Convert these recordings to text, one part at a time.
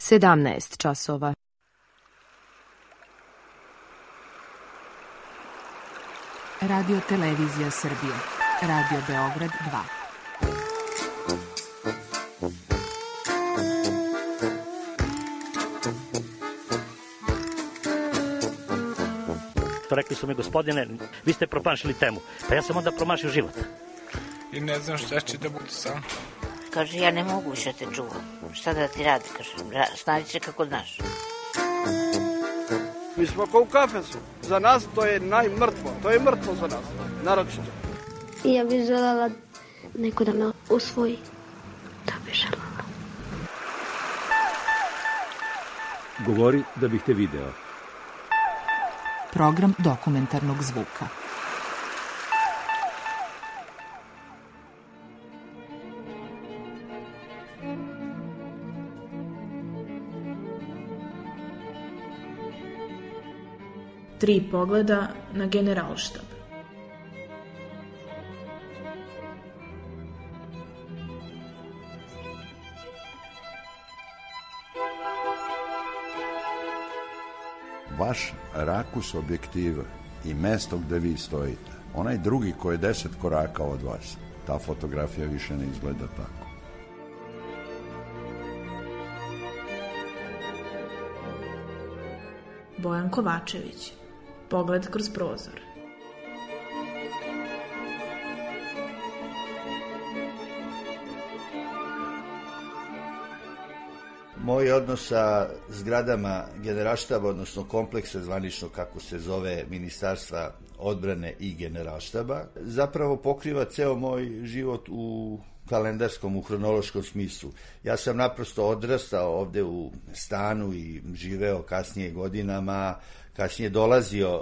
17 časova. Radio Televizija Srbije. Radio Beograd 2. Rekli su mi, gospodine, vi ste promašili temu. Pa ja sam onda promašio život. I ne znam šta će da bude sam. Kaže, ja ne mogu više te čuvam. Šta da ti radi, kaže, snađi se kako znaš. Mi smo kao u kafesu. Za nas to je najmrtvo. To je mrtvo za nas, naročito. Ja bih želela neko da me usvoji. Da bih želela. Govori da bih te video. Program dokumentarnog zvuka. Tri pogleda na Generalštab. Vaš rakus objektiva i mesto gde vi stojite, onaj drugi koji je 10 koraka od vas, ta fotografija više ne izgleda tako. Bojan Kovačević. Pogled kroz prozor. Moj odnos sa zgradama Generalštaba, odnosno kompleksa zvanično kako se zove Ministarstva odbrane i Generalštaba, zapravo pokriva ceo moj život u kalendarskom, u hronološkom smislu. Ja sam naprosto odrastao ovde u stanu i živeo kasnije godinama, kasnije dolazio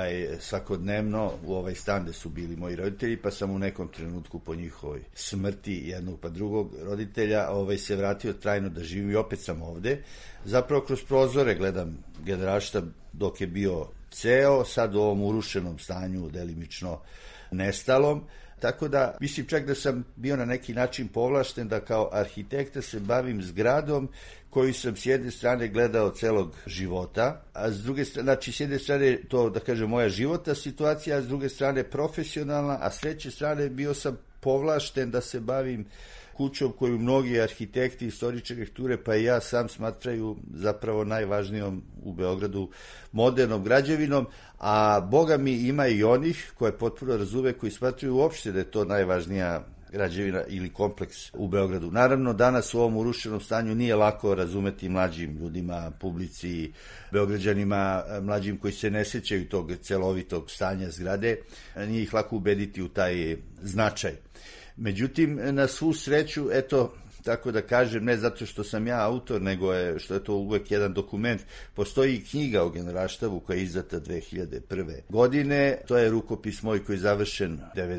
svakodnevno u ovaj stan gde su bili moji roditelji, pa sam u nekom trenutku po njihovoj smrti jednog pa drugog roditelja se vratio trajno da živim i opet sam ovde. Zapravo kroz prozore gledam Generalštab dok je bio ceo, sad u ovom urušenom stanju, delimično nestalom. Tako da, mislim čak da sam bio na neki način povlašten da kao arhitekta se bavim zgradom koju sam s jedne strane gledao celog života, a s druge strane, znači s jedne strane to, da kažem, moja životna situacija, a s druge strane profesionalna, a s treće strane bio sam povlašten da se bavim kućom koju mnogi arhitekti, istoričari arhitekture, pa i ja sam smatraju zapravo najvažnijom u Beogradu modernom građevinom, a boga mi ima i onih koje potpuno razume, koji smatraju uopšte da je to najvažnija građevina ili kompleks u Beogradu. Naravno, danas u ovom urušenom stanju nije lako razumeti mlađim ljudima, publici, Beograđanima, mlađim koji se ne sećaju tog celovitog stanja zgrade, nije ih lako ubediti u taj značaj. Međutim, na svu sreću, eto, tako da kažem, ne zato što sam ja autor, nego što je to uvek jedan dokument. Postoji i knjiga o Generalštabu koja je izdata 2001. godine. To je rukopis moj koji je završen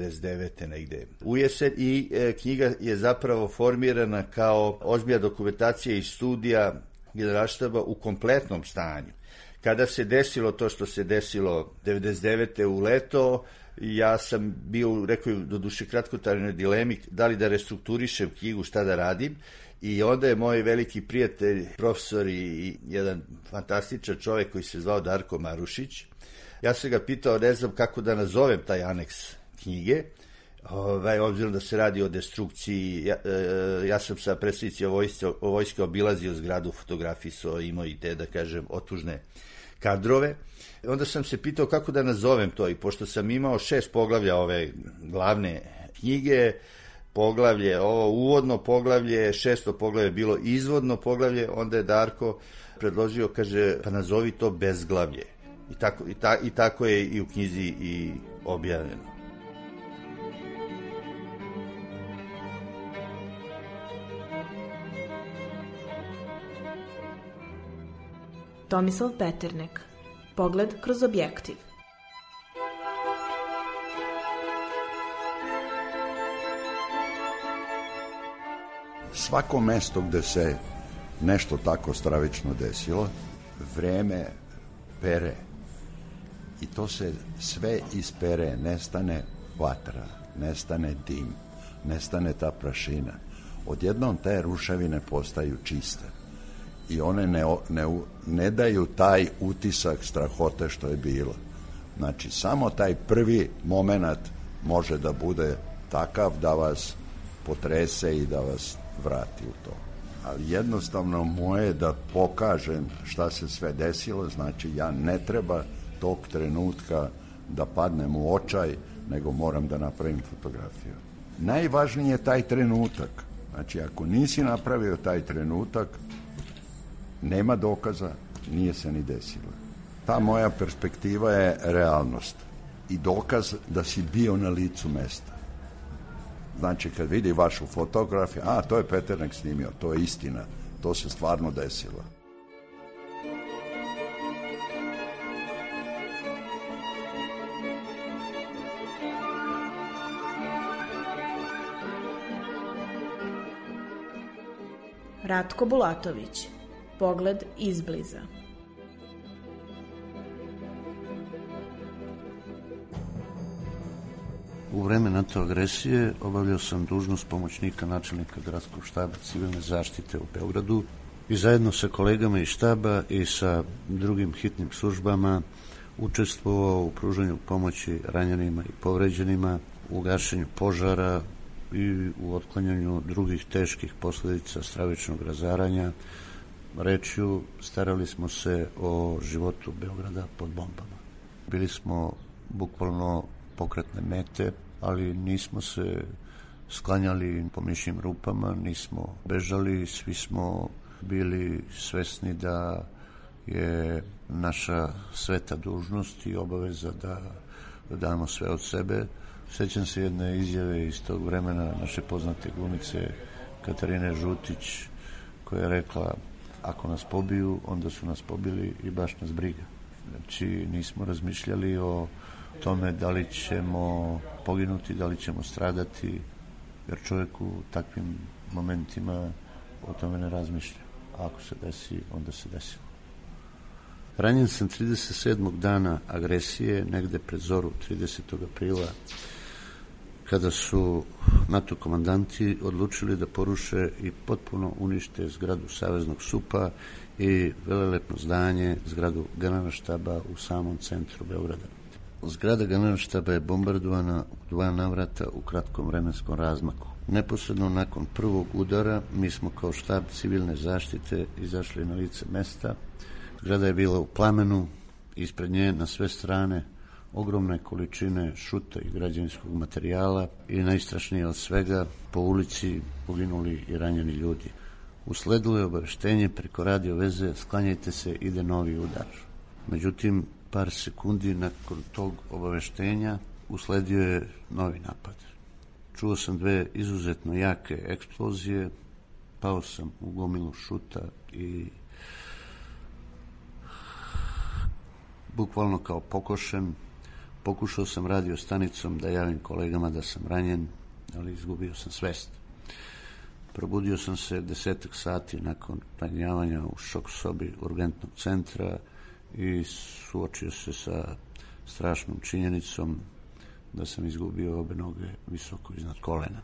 99. negde u jesen i knjiga je zapravo formirana kao ozbiljna dokumentacija i studija Generalštaba u kompletnom stanju. Kada se desilo to što se desilo 99. u leto, ja sam bio, rekao do duše kratkotrajnoj dilemi da li da restrukturišem knjigu, šta da radim, i onda je moj veliki prijatelj, profesor i jedan fantastičan čovjek koji se zvao Darko Marušić, ja sam ga pitao, ne znam kako da nazovem taj aneks knjige, obzirom da se radi o destrukciji. Ja sam sa predstavnici vojske obilazio zgradu, fotografisao, imao i te, da kažem, otužne kadrove. Onda sam se pitao kako da nazovem to, i pošto sam imao 6 poglavlja ove glavne knjige, poglavlje, ovo uvodno poglavlje, 6. poglavlje bilo izvodno poglavlje, onda je Darko predložio, kaže, pa nazovi to bezglavlje. I tako je i u knjizi i objavljeno. Tomislav Peternek. Pogled kroz objektiv. Svako mesto gde se nešto tako stravično desilo, vreme pere. I to se sve ispere, nestane vatra, nestane dim, nestane ta prašina. Odjednom te ruševine postaju čiste. i one ne daju taj utisak strahote što je bilo. Znači, samo taj prvi moment može da bude takav da vas potrese i da vas vrati u to. Ali jednostavno moje da pokažem šta se sve desilo, znači ja ne treba tog trenutka da padnem u očaj, nego moram da napravim fotografiju. Najvažniji je taj trenutak. Znači, ako nisi napravio taj trenutak, nema dokaza, nije se ni desilo. Ta moja perspektiva je realnost i dokaz da si bio na licu mesta. Znači, kad vidi vašu fotografiju, to je Peternek snimio, to je istina, to se stvarno desilo. Ratko Bulatović. Pogled izbliza. U vreme NATO agresije obavljao sam dužnost pomoćnika načelnika gradskog štaba civilne zaštite u Beogradu i zajedno sa kolegama iz štaba i sa drugim hitnim službama učestvovao u pružanju pomoći ranjenima i povređenima, u gašenju požara i u otklanjanju drugih teških posledica stravičnog razaranja. Rečju, starali smo se o životu Beograda pod bombama. Bili smo bukvalno pokretne mete, ali nismo se sklanjali po mišjim rupama, nismo bežali, svi smo bili svesni da je naša sveta dužnost i obaveza da damo sve od sebe. Sećam se jedne izjave iz tog vremena naše poznate glumice Katarine Žutić, koja je rekla: ako nas pobiju, onda su nas pobili i baš nas briga. Znači, nismo razmišljali o tome da li ćemo poginuti, da li ćemo stradati, jer čovjek u takvim momentima o tome ne razmišlja. A ako se desi, onda se desilo. Ranjen sam 37. dana agresije, negde pred zoru 30. aprila, kada su NATO komandanti odlučili da poruše i potpuno unište zgradu Saveznog SUP-a i velelepno zdanje, zgradu Generalštaba u samom centru Beograda. Zgrada Generalštaba je bombardovana u 2 navrata u kratkom vremenskom razmaku. Neposredno nakon prvog udara mi smo kao štab civilne zaštite izašli na lice mesta. Zgrada je bila u plamenu, ispred nje na sve strane ogromne količine šuta i građevinskog materijala i najstrašnije od svega, po ulici poginuli i ranjeni ljudi. Usledilo je obaveštenje preko radio veze: sklanjajte se, ide novi udar. Međutim, par sekundi nakon tog obaveštenja usledio je novi napad. Čuo sam 2 izuzetno jake eksplozije, pao sam u gomilu šuta i bukvalno kao pokošen. Pokušao sam radio stanicom da javim kolegama da sam ranjen, ali izgubio sam svest. Probudio sam se 10 sati nakon ranjavanja u šok sobi urgentnog centra i suočio se sa strašnom činjenicom da sam izgubio obe noge visoko iznad kolena.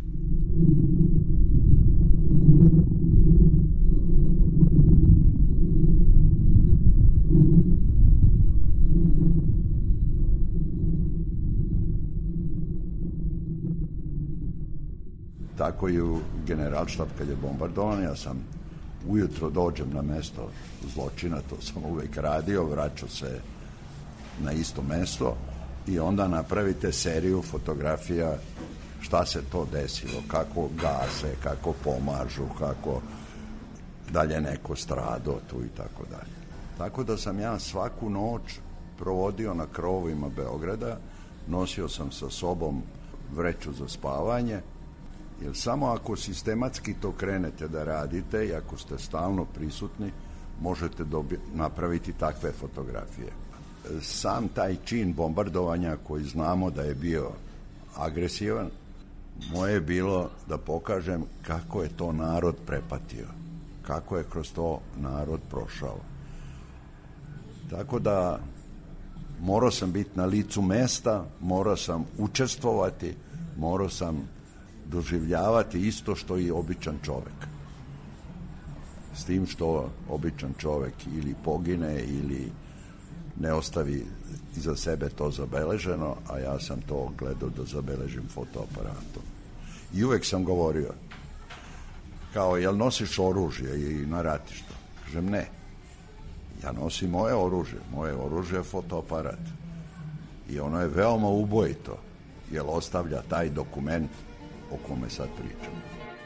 Tako i u Generalštab kad je bombardovan, ja sam ujutro dođem na mesto zločina, to sam uvek radio, vraćao se na isto mesto i onda napravite seriju fotografija šta se to desilo, kako gase, kako pomažu, kako dalje neko strado tu i tako dalje. Tako da sam ja svaku noć provodio na krovovima Beograda, nosio sam sa sobom vreću za spavanje, jer samo ako sistematski to krenete da radite i ako ste stalno prisutni, možete napraviti takve fotografije. Sam taj čin bombardovanja koji znamo da je bio agresivan, moje je bilo da pokažem kako je to narod prepatio, kako je kroz to narod prošao. Tako da morao sam biti na licu mesta, morao sam učestvovati, morao sam doživljavati isto što i običan čovek. S tim što običan čovek ili pogine ili ne ostavi iza sebe to zabeleženo, a ja sam to gledao da zabeležim fotoaparatom. I uvek sam govorio, kao, jel nosiš oružje i na ratištu? Kažem, ne. Ja nosim moje oružje je fotoaparat. I ono je veoma ubojito, jer ostavlja taj dokument o kome sad pričamo.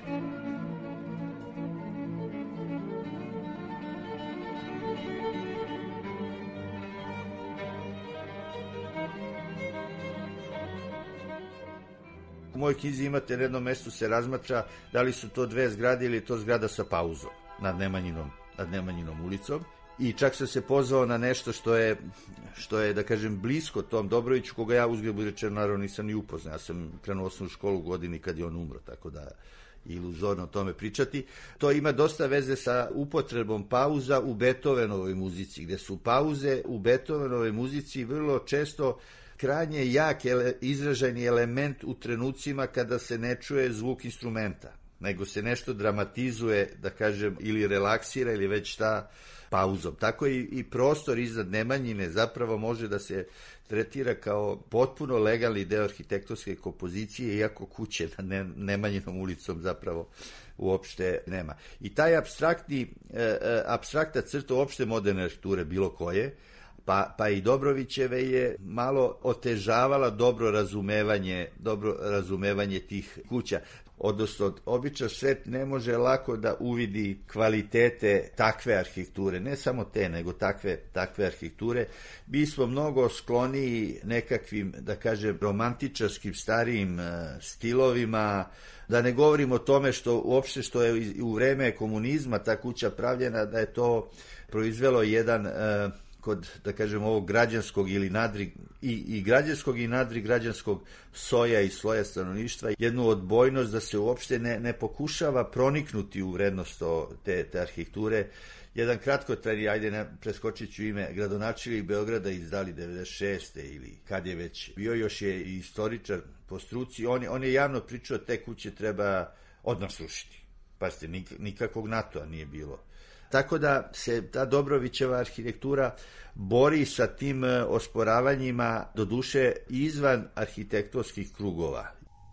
U mojoj knjizi imate na jednom mestu se razmatra da li su to dve zgrade ili je to zgrada sa pauzom nad Nemanjinom ulicom. I čak sam se pozvao na nešto što je, da kažem, blisko tom Dobroviću, koga ja uzgled budi rečeno, naravno nisam ni upoznao. Ja sam krenuo osnovnu školu u godini kad je on umro, tako da iluzorno o tome pričati. To ima dosta veze sa upotrebom pauza u Beethovenovoj muzici, gde su pauze u Beethovenovoj muzici vrlo često krajnje jak izražajni element u trenucima kada se ne čuje zvuk instrumenta, nego se nešto dramatizuje, da kažem, ili relaksira ili već šta pauzom. Tako i prostor iznad Nemanjine zapravo može da se tretira kao potpuno legalni deo arhitektonske kompozicije, iako kuće nad Nemanjinom ulicom zapravo uopšte nema. I taj apstraktna crta uopšte moderne arhitekture bilo koje, pa i Dobrovićeve je malo otežavala dobro razumevanje tih kuća. Odnosno, običan svet ne može lako da uvidi kvalitete takve arhitekture, ne samo te, nego takve arhitekture. Mi smo mnogo skloniji nekakvim, da kažem, romantičarskim starijim stilovima, da ne govorim o tome što je u vreme komunizma ta kuća pravljena, da je to proizvelo jedan kod, da kažem, ovog građanskog ili i građanskog i nadrigrađanskog soja i sloja stanovništva, jednu odbojnost da se uopšte ne pokušava proniknuti u vrednost te arhitekture. Jedan kratkotrajni, preskočit ću ime, gradonačelnik Beograda izdali 96. ili kad je već bio, još je i istoričar po struci, on je javno pričao da te kuće treba odmah srušiti. Pazite, nikakvog NATO-a nije bilo. Tako da se ta Dobrovićeva arhitektura bori sa tim osporavanjima, doduše izvan arhitektonskih krugova.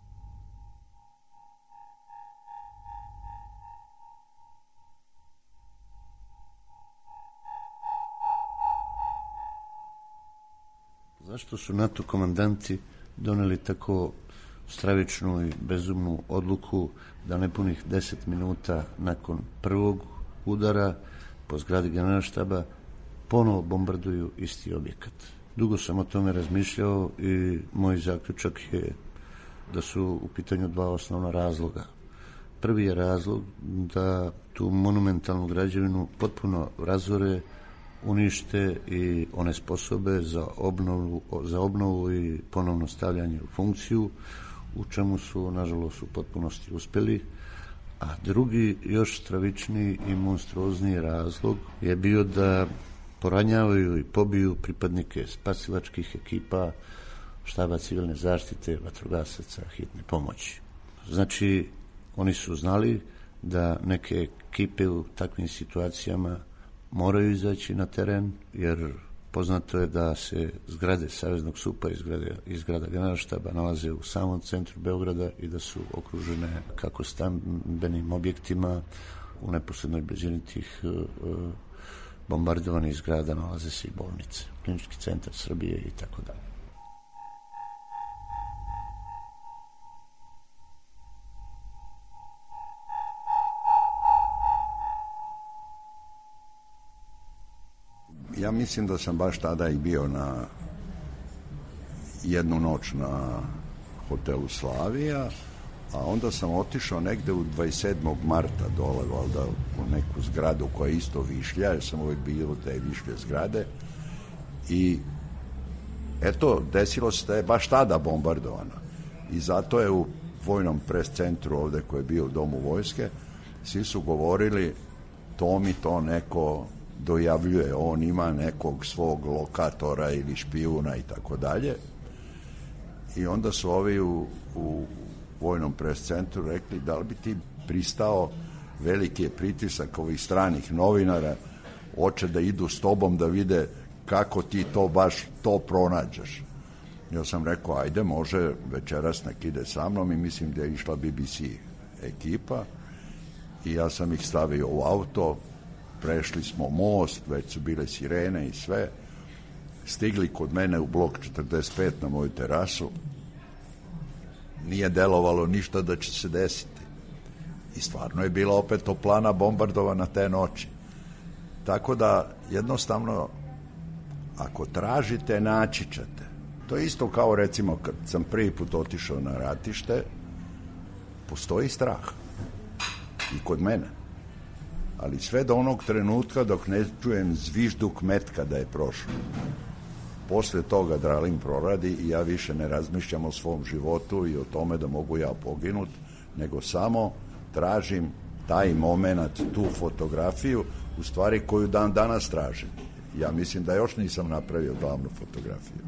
Zašto su NATO komandanti doneli tako stravičnu i bezumnu odluku da nepunih 10 minuta nakon prvog udara po zgradi Generalštaba ponovo bombarduju isti objekat? Dugo sam o tome razmišljao i moj zaključak je da su u pitanju dva osnovna razloga. Prvi je razlog da tu monumentalnu građevinu potpuno razore, unište i onesposobe za obnovu i ponovno stavljanje u funkciju, u čemu su, nažalost, u potpunosti uspeli. A drugi, još stravičniji i monstruozniji razlog je bio da poranjavaju i pobiju pripadnike spasilačkih ekipa, štaba civilne zaštite, vatrogasaca, hitne pomoći. Znači, oni su znali da neke ekipe u takvim situacijama moraju izaći na teren, jer poznato je da se zgrade Saveznog SUP-a i zgrada Generalštaba nalaze u samom centru Beograda i da su okružene kako stambenim objektima. U neposrednoj blizini tih bombardovanih zgrada nalaze se i bolnice, Klinički centar Srbije i tako dalje. Ja mislim da sam baš tada i bio na jednu noć na hotelu Slavija, a onda sam otišao negde u 27. marta dole, valjda, u neku zgradu koja je isto višlja, jer sam uvek bio te višlje zgrade, i eto, desilo se da je baš tada bombardovana. I zato je u vojnom pres centru ovde, koji je bio u Domu vojske, svi su govorili, to mi to neko dojavljuje, on ima nekog svog lokatora ili špijuna i tako dalje. I onda su ovi u vojnom pres centru rekli, da li bi ti pristao veliki je pritisak ovih stranih novinara, hoće da idu s tobom da vide kako ti to baš to pronađeš. Ja sam rekao, ajde, može večeras nek ide sa mnom, i mislim da je išla BBC ekipa i ja sam ih stavio u auto, prešli smo most, već su bile sirene i sve, stigli kod mene u blok 45 na moju terasu, nije delovalo ništa da će se desiti. I stvarno je bila opet toplana bombardovana te noći. Tako da, jednostavno, ako tražite, naći ćete. To je isto kao, recimo, kad sam prvi put otišao na ratište, postoji strah. I kod mene. Ali sve do onog trenutka dok ne čujem zvižduk metka da je prošlo. Posle toga adrenalin proradi i ja više ne razmišljam o svom životu i o tome da mogu ja poginut, nego samo tražim taj moment, tu fotografiju, u stvari koju dan danas tražim. Ja mislim da još nisam napravio glavnu fotografiju.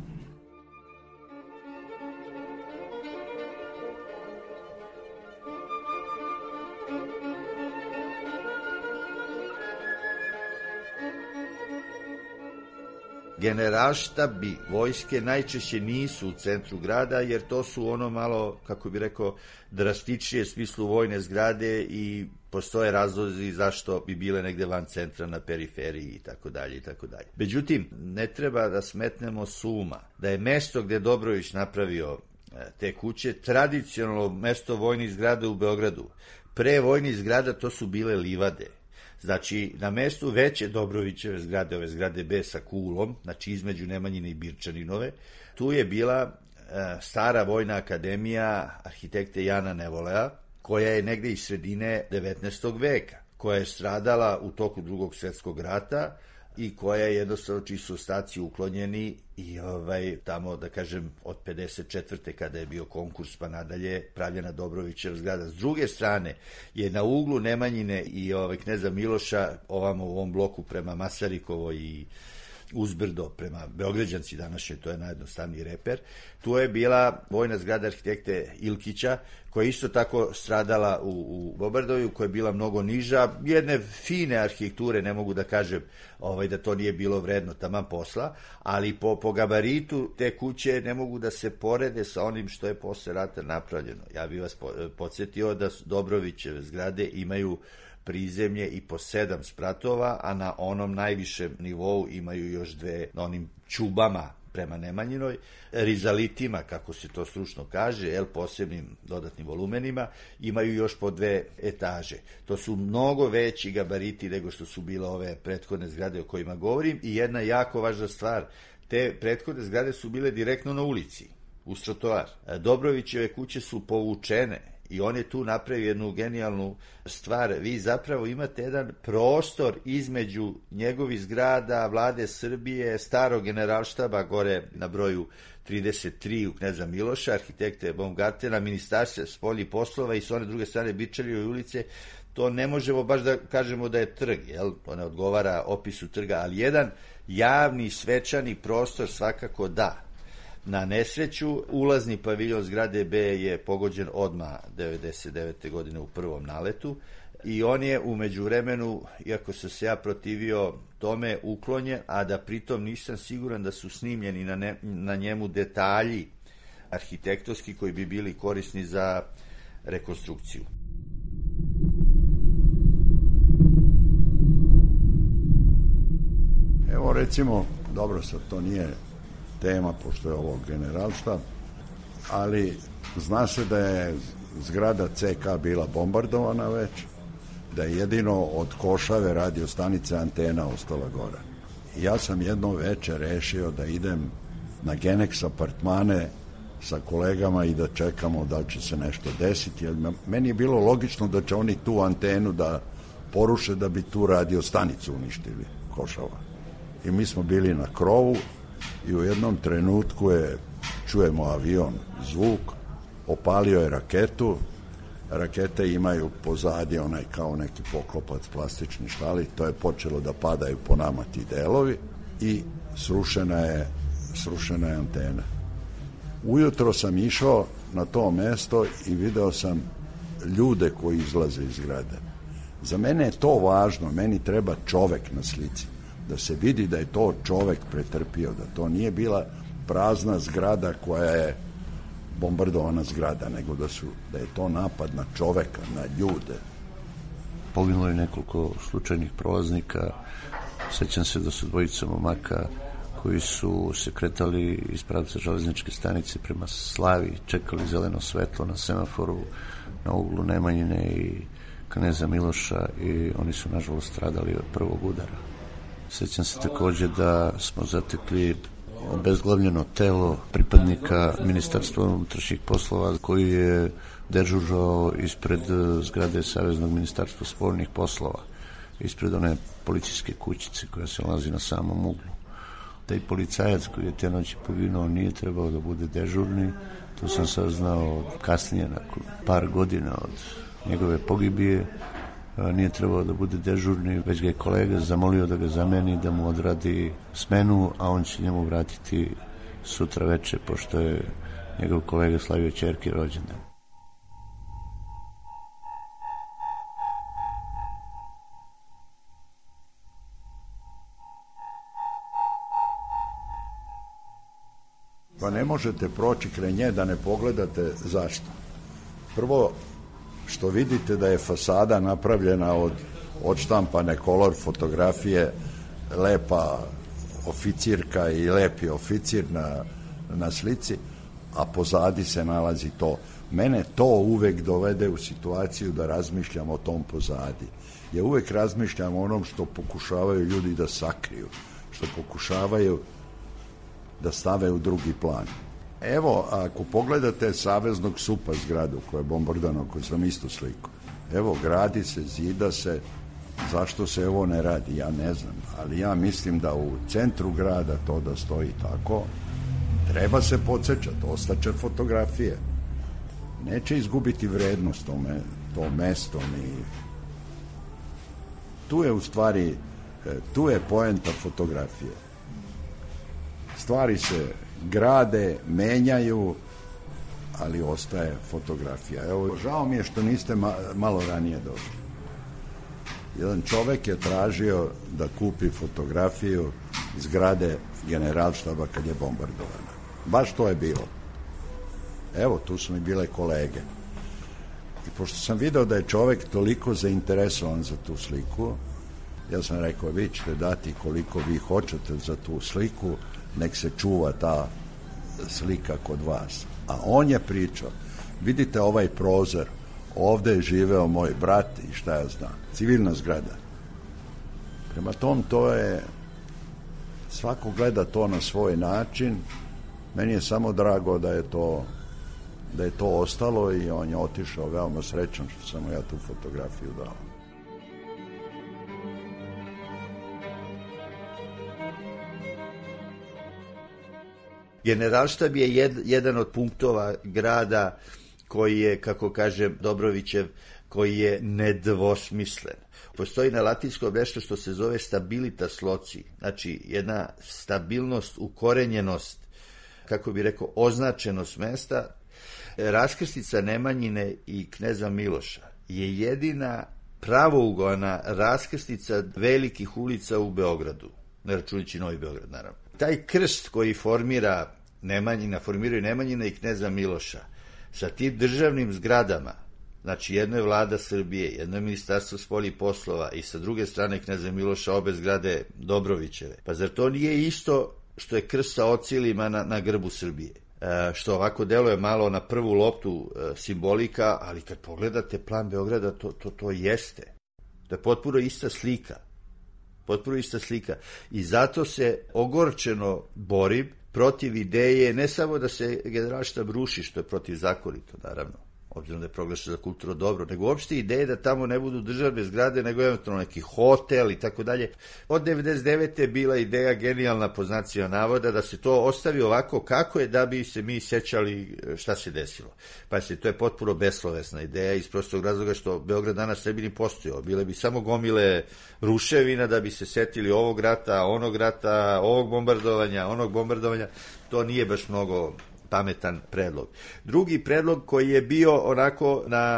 Generalštabi vojske najčešće nisu u centru grada, jer to su ono malo, kako bi rekao, drastičnije smislu vojne zgrade i postoje razlozi zašto bi bile negde van centra, na periferiji i tako dalje i tako dalje. Međutim, ne treba da smetnemo s uma da je mesto gde Dobrović napravio te kuće tradicionalno mesto vojnih zgrada u Beogradu. Pre vojnih zgrada to su bile livade. Znači, na mestu veće Dobrovićeve zgrade, ove zgrade B sa kulom, znači između Nemanjine i Birčaninove, tu je bila stara vojna akademija arhitekte Jana Nevolea, koja je negde iz sredine 19. veka, koja je stradala u toku Drugog svjetskog rata i koja je jednostavno, čiji su ostaci uklonjeni i tamo, da kažem, od 54. kada je bio konkurs pa nadalje pravljena Dobrovićeva zgrada. S druge strane je na uglu Nemanjine i Kneza Miloša, ovamo u ovom bloku prema Masarikovo i uzbrdo prema Beograđanci današnje, to je najjednostavniji reper, tu je bila vojna zgrada arhitekte Ilkića, koja je isto tako stradala u bombardovanju, koja je bila mnogo niža, jedne fine arhitekture, ne mogu da kažem da to nije bilo vredno taman posla, ali po gabaritu te kuće ne mogu da se porede sa onim što je posle rata napravljeno. Ja bih vas podsjetio da Dobrovićeve zgrade imaju prizemlje i po 7 spratova, a na onom najvišem nivou imaju još dve, na onim čubama prema Nemanjinoj, rizalitima, kako se to stručno kaže, posebnim dodatnim volumenima, imaju još po 2 etaže. To su mnogo veći gabariti nego što su bile ove prethodne zgrade o kojima govorim, i jedna jako važna stvar, te prethodne zgrade su bile direktno na ulici, uz trotoar. Dobrovićeve kuće su povučene i on je tu napravio jednu genijalnu stvar. Vi zapravo imate jedan prostor između njegovih zgrada, Vlade Srbije, starog generalštaba gore na broju 33 u Kneza Miloša, arhitekte Baumgartena, ministarstva spoljnih poslova i s one druge strane Birčaninove ulice. To ne možemo baš da kažemo da je trg, to ne odgovara opisu trga, ali jedan javni svečani prostor svakako da. Na nesreću, ulazni paviljon zgrade B je pogođen odmah 99. godine u prvom naletu i on je u međuvremenu, iako sam se ja protivio tome, uklonjen, a da pritom nisam siguran da su snimljeni na njemu detalji arhitektonski koji bi bili korisni za rekonstrukciju. Evo recimo, dobro sad to nije tema, pošto je ovo generalštab, ali zna se da je zgrada CK bila bombardovana već, da je jedino od Košave radio stanice antena ostala gore. Ja sam jedno večer rešio da idem na Genex apartmane sa kolegama i da čekamo da će se nešto desiti, jer meni je bilo logično da će oni tu antenu da poruše da bi tu radio stanicu uništili, Košava. I mi smo bili na krovu i u jednom trenutku čujemo avion, zvuk, opalio je raketu, rakete imaju pozadi onaj kao neki poklopac plastični štali, to je počelo da padaju po nama ti delovi i srušena je antena. Ujutro sam išao na to mesto i video sam ljude koji izlaze iz zgrade. Za mene je to važno, meni treba čovek na slici, da se vidi da je to čovek pretrpio, da to nije bila prazna zgrada koja je bombardovana zgrada, nego da je to napad na čoveka, na ljude. Poginulo je nekoliko slučajnih prolaznika, sećam se da su dvojica momaka koji su se kretali iz pravca železničke stanice prema Slavi, čekali zeleno svetlo na semaforu na uglu Nemanjine i Kneza Miloša i oni su nažalost stradali od prvog udara. Sećam se takođe da smo zatekli obezglavljeno telo pripadnika Ministarstva unutrašnjih poslova koji je dežužao ispred zgrade Saveznog ministarstva spoljnih poslova, ispred one policijske kućice koja se nalazi na samom uglu. Taj policajac koji je te noći poginuo nije trebao da bude dežurni, to sam saznao kasnije, nakon par godina od njegove pogibije, nije trebao da bude dežurni, već ga je kolega zamolio da ga zameni, da mu odradi smenu, a on će njemu vratiti sutra veče, pošto je njegov kolega slavio ćerki rođendan. Pa ne možete proći kraj nje da ne pogledate zašto. Prvo, što vidite da je fasada napravljena od odštampane kolor fotografije, lepa oficirka i lepi oficir na slici, a pozadi se nalazi to. Mene to uvek dovede u situaciju da razmišljam o tom pozadi. Ja uvek razmišljam o onom što pokušavaju ljudi da sakriju, što pokušavaju da stave u drugi plan. Evo, ako pogledate Saveznog SUP-a zgradu koja je bombardovana, koju sam isto sliku, evo, gradi se, zida se, zašto se ovo ne radi, ja ne znam, ali ja mislim da u centru grada to da stoji tako, treba se podsjećati, ostaće fotografije. Neće izgubiti vrednost to mesto, ni... Tu je u stvari, tu je poenta fotografije. Stvari se grade, menjaju, ali ostaje fotografija. Evo, žao mi je što niste malo ranije došli. Jedan čovek je tražio da kupi fotografiju zgrade Generalštaba kad je bombardovana. Baš to je bilo. Evo, tu su mi bile kolege. I pošto sam video da je čovek toliko zainteresovan za tu sliku, ja sam rekao, vi ćete dati koliko vi hoćete za tu sliku, nek se čuva ta slika kod vas. A on je pričao, vidite ovaj prozor, ovde je živeo moj brat i šta ja znam, civilna zgrada. Prema tom, to je, svako gleda to na svoj način, meni je samo drago da je to ostalo i on je otišao veoma srećan što sam ja tu fotografiju dao. Generalštab je jedan od punktova grada koji je, kako kažem Dobrovićev, koji je nedvosmislen. Postoji na latinskom nešto što se zove stabilitas loci, znači jedna stabilnost, ukorenjenost, kako bi rekao, označenost mesta. Raskrstica Nemanjine i Kneza Miloša je jedina pravougoana raskrstica velikih ulica u Beogradu, ne računajući Novi Beograd, naravno. Taj krst koji formira Nemanjina, formiraju Nemanjina i Kneza Miloša sa tim državnim zgradama, znači jedno je vlada Srbije, jedno je ministarstvo spoljnih poslova i sa druge strane Kneza Miloša obe zgrade Dobrovićeve. Pa zar to nije isto što je krst sa ocilima na grbu Srbije? Što ovako deluje malo na prvu loptu simbolika, ali kad pogledate plan Beograda, to jeste. To je potpuno ista slika. Potpuno ista slika. I zato se ogorčeno borim protiv ideje, ne samo da se Generalštab ruši, što je protivzakonito, naravno, obzirom da je proglašeno za kulturno dobro, nego uopšte ideje da tamo ne budu državne zgrade, nego eventualno neki hotel i tako dalje. Od 99. je bila ideja genijalna, po znacima navoda, da se to ostavi ovako kako je, da bi se mi sećali šta se desilo. Pa to je potpuno beslovesna ideja iz prostog razloga što Beograd danas ne bi ni postojao. Bile bi samo gomile ruševina da bi se setili ovog rata, onog rata, ovog bombardovanja, onog bombardovanja. To nije baš mnogo pametan predlog. Drugi predlog koji je bio onako na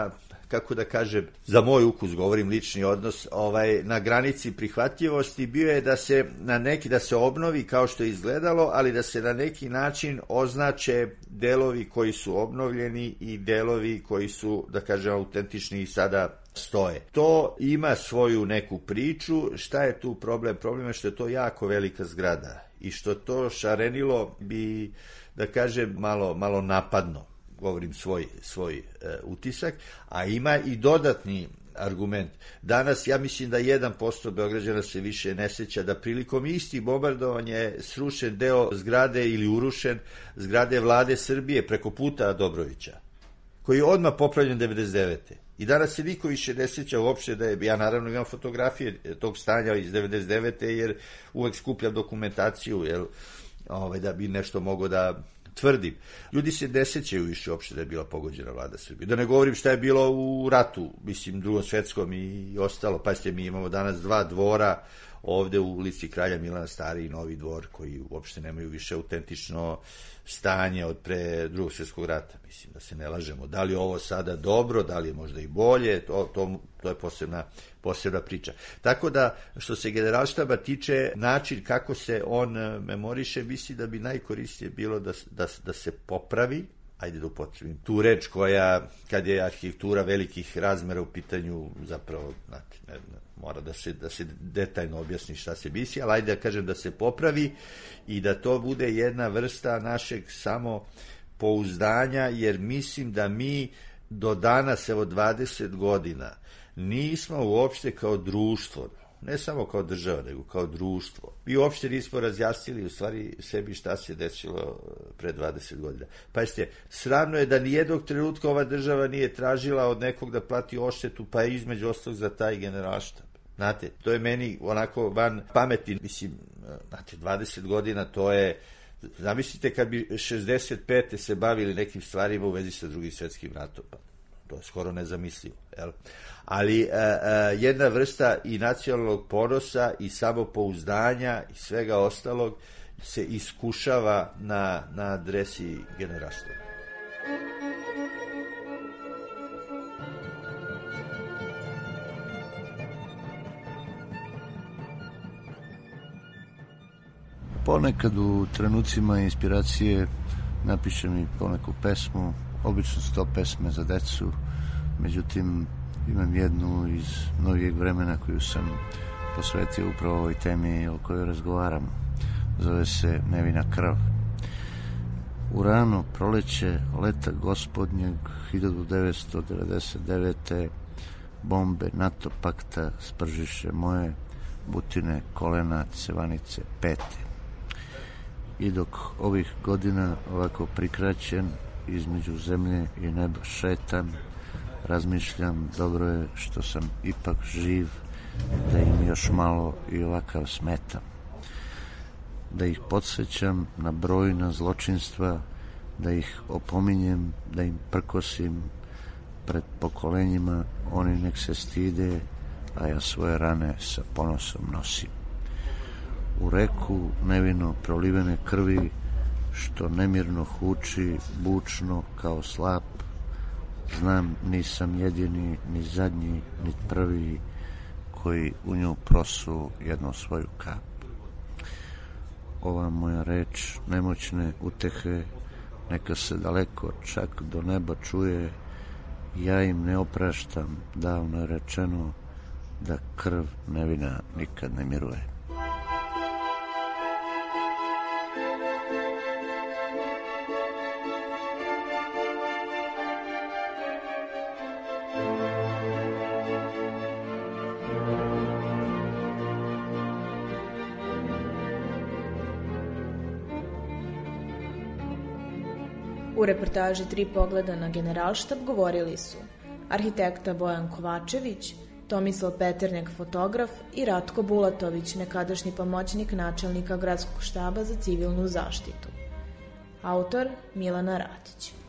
kako da kažem, za moj ukus, govorim lični odnos, na granici prihvatljivosti bio je da se obnovi kao što je izgledalo, ali da se na neki način označe delovi koji su obnovljeni i delovi koji su, da kažem, autentični i sada stoje. To ima svoju neku priču. Šta je tu problem? Problem je što je to jako velika zgrada i što to šarenilo bi, da kažem, malo napadno, govorim svoj utisak, a ima i dodatni argument. Danas ja mislim da 1% Beograđana se više ne seća da prilikom istih bombardovanja je srušen deo zgrade ili urušen zgrade Vlade Srbije preko puta Dobrovića, koji je odmah popravljen 99. I danas se niko više ne sjeća uopšte da je, ja naravno imam fotografije tog stanja iz 99. jer uvek skupljam dokumentaciju, da bi nešto mogo da tvrdim. Ljudi se ne sjećaju više uopšte da je bila pogođena Vlada Srbije. Da ne govorim šta je bilo u ratu, mislim, Drugom svetskom i ostalo. Pazite, mi imamo danas 2 dvora ovde u ulici Kralja Milana, stari i novi dvor, koji uopšte nemaju više autentično stanje od pre Drugog svjetskog rata. Mislim, da se ne lažemo. Da li je ovo sada dobro, da li je možda i bolje, to je posebna priča. Tako da, što se Generalštaba tiče, način kako se on memoriše, mislim da bi najkoristije bilo da se popravi, ajde da upotrebim tu reč koja, kad je arhitektura velikih razmera u pitanju, zapravo, znate, mora da se detaljno objasni šta se misli, ali ajde da kažem da se popravi i da to bude jedna vrsta našeg samopouzdanja, jer mislim da mi do danas, evo 20 godina, nismo uopšte kao društvo, ne samo kao država, nego kao društvo. Mi uopšte nismo razjasnili u stvari sebi šta se desilo pre 20 godina. Pazite, sramno je da nijednog trenutka ova država nije tražila od nekog da plati odštetu, pa je između ostalog za taj Generalštab. Znate, to je meni onako van pameti, mislim, znate, 20 godina to je, zamislite kad bi 65. se bavili nekim stvarima u vezi sa Drugim svjetskim ratom, pa to je skoro nezamislivo, jel? Ali jedna vrsta i nacionalnog ponosa i samopouzdanja i svega ostalog se iskušava na adresi Generalštaba. Ponekad u trenucima inspiracije napišem i poneku pesmu, obično su to pesme za decu, međutim imam jednu iz novijeg vremena koju sam posvetio upravo ovoj temi o kojoj razgovaram. Zove se Nevina krv. U rano proleće leta gospodnjeg 1999. bombe NATO pakta spržiše moje butine, kolena, cevanice, pete. I dok ovih godina ovako prikraćen između zemlje i neba šetam, razmišljam, dobro je što sam ipak živ, da im još malo i ovakav smetam. Da ih podsjećam na brojna zločinstva, da ih opominjem, da im prkosim pred pokolenjima, oni nek se stide, a ja svoje rane sa ponosom nosim. U reku nevino prolivene krvi, što nemirno huči, bučno kao slap, znam nisam jedini, ni zadnji, ni prvi, koji u nju prosu jednu svoju kap. Ova moja reč nemoćne utehe, neka se daleko čak do neba čuje, ja im ne opraštam, davno je rečeno, da krv nevina nikad ne miruje. U reportaži 3 pogleda na Generalštab govorili su arhitekta Bojan Kovačević, Tomislav Peternjak, fotograf, i Ratko Bulatović, nekadašnji pomoćnik načelnika Gradskog štaba za civilnu zaštitu. Autor Milana Ratić.